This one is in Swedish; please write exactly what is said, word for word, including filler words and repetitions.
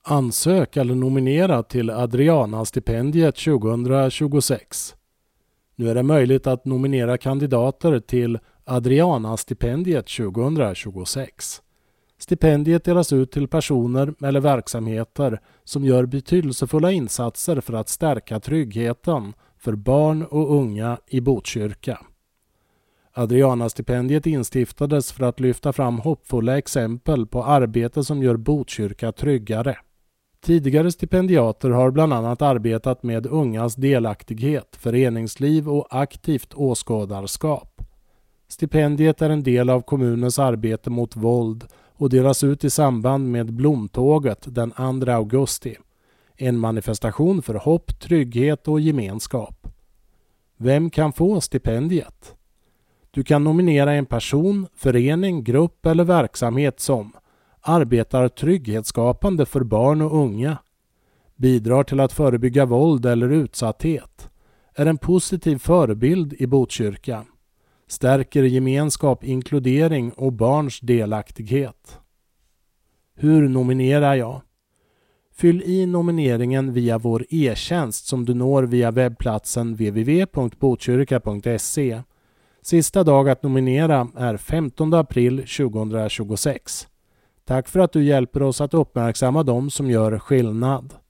Ansök eller nominera till Adriana-stipendiet tjugohundratjugosex. Nu är det möjligt att nominera kandidater till Adriana-stipendiet tjugohundratjugosex. Stipendiet delas ut till personer eller verksamheter som gör betydelsefulla insatser för att stärka tryggheten för barn och unga i Botkyrka. Adriana-stipendiet instiftades för att lyfta fram hoppfulla exempel på arbete som gör Botkyrka tryggare. Tidigare stipendiater har bland annat arbetat med ungas delaktighet, föreningsliv och aktivt åskådarskap. Stipendiet är en del av kommunens arbete mot våld och delas ut i samband med Blomtåget den andra augusti. En manifestation för hopp, trygghet och gemenskap. Vem kan få stipendiet? Du kan nominera en person, förening, grupp eller verksamhet som arbetar trygghetsskapande för barn och unga, bidrar till att förebygga våld eller utsatthet, är en positiv förebild i Botkyrka, stärker gemenskap, inkludering och barns delaktighet. Hur nominerar jag? Fyll i nomineringen via vår e-tjänst som du når via webbplatsen w w w punkt botkyrka punkt se. Sista dag att nominera är femtonde april tjugohundratjugosex. Tack för att du hjälper oss att uppmärksamma dem som gör skillnad.